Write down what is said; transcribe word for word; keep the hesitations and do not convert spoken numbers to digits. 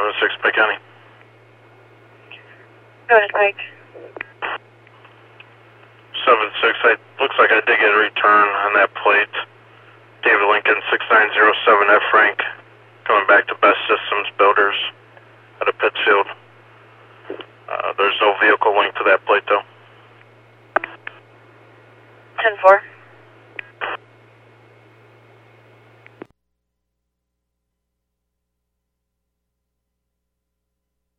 seven six Pike County. Go ahead, Mike. seven six, I, looks like I did get a return on that plate. David Lincoln six nine zero seven F Frank, coming back to Best Systems Builders out of Pittsfield. Uh, there's no vehicle linked to that plate though. ten four.